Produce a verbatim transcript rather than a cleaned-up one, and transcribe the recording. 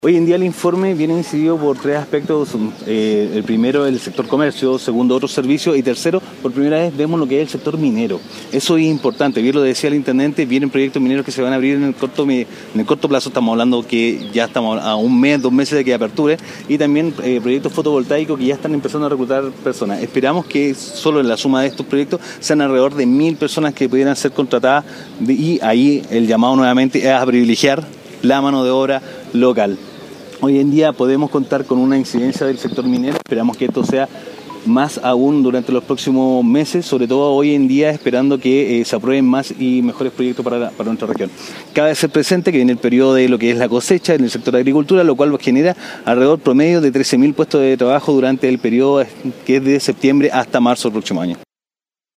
Hoy en día el informe viene incidido por tres aspectos, eh, el primero el sector comercio, segundo otros servicios y tercero, por primera vez vemos lo que es el sector minero. Eso es importante, bien lo decía el intendente, vienen proyectos mineros que se van a abrir en el corto, en el corto plazo, estamos hablando que ya estamos a un mes, dos meses de que aperture, y también eh, proyectos fotovoltaicos que ya están empezando a reclutar personas. Esperamos que solo en la suma de estos proyectos sean alrededor de mil personas que pudieran ser contratadas y ahí el llamado nuevamente es a privilegiar la mano de obra local. Hoy en día podemos contar con una incidencia del sector minero, esperamos que esto sea más aún durante los próximos meses, sobre todo hoy en día esperando que eh, se aprueben más y mejores proyectos para, la, para nuestra región. Cabe ser presente que viene el periodo de lo que es la cosecha en el sector de agricultura, lo cual genera alrededor promedio de trece mil puestos de trabajo durante el periodo que es de septiembre hasta marzo del próximo año.